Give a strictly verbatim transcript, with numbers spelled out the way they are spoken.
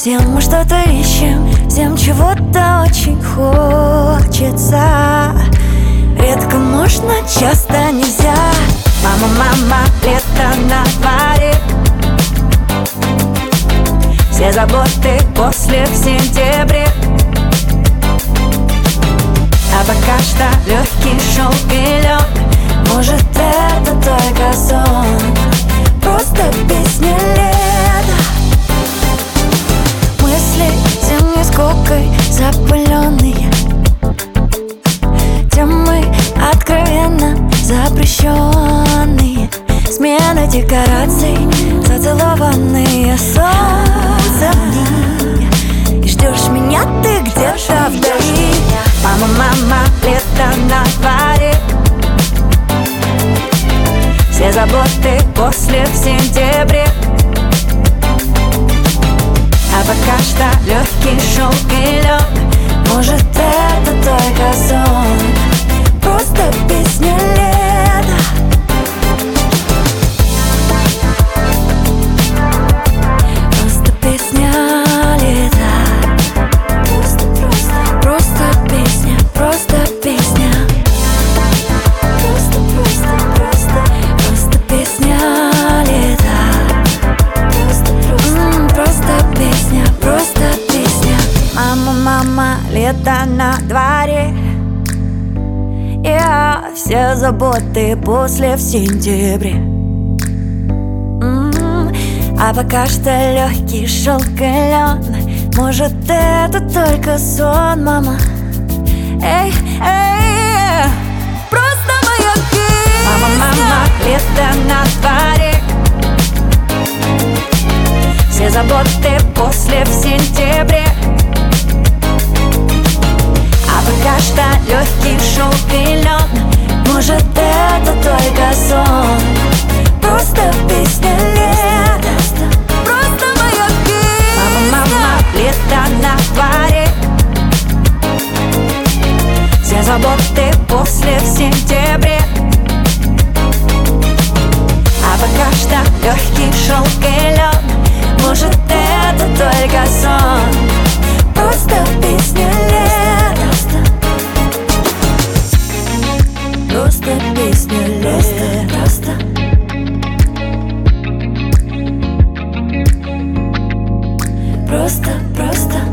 Все мы что-то ищем, всем чего-то очень хочется. Редко можно, часто нельзя. Мама, мама, лето на дворе. Все заботы после в сентябре. А пока что легкий шелк и лед. Может, это только сон, просто песня лета. Мысли зимней скукой запыленные, темы откровенно запрещенные, смена декораций, зацелованные солнцем дни. И ждешь меня ты где-то вдали. Мама, мама, лето на дворе. Все заботы после в сентябре. А пока что легкий шелк и лед. Может, это только сон, просто песня лета. Просто песня лета. Просто, просто, просто песня, просто песня. Просто, просто, просто, просто песня лета. Просто, просто, м-м, просто песня, просто песня. Мама, мама, лето на дворе. Я все заботы после в сентябре. М-м, А пока что легкий шелк и лед. Может, это только сон, мама. Эй, эй, просто моя песня. Мама, мама, лето на дворе. Все заботы после в сентябре. А пока что легкий шелк и лед. Может, это только сон, просто песня лета. Просто моя песня. Мама, мама, лето на дворе. Все заботы после в сентябре. А пока что легкий шелк и лед. Может, это только сон, просто песня лета. Просто песня лета. Просто, просто, просто, просто.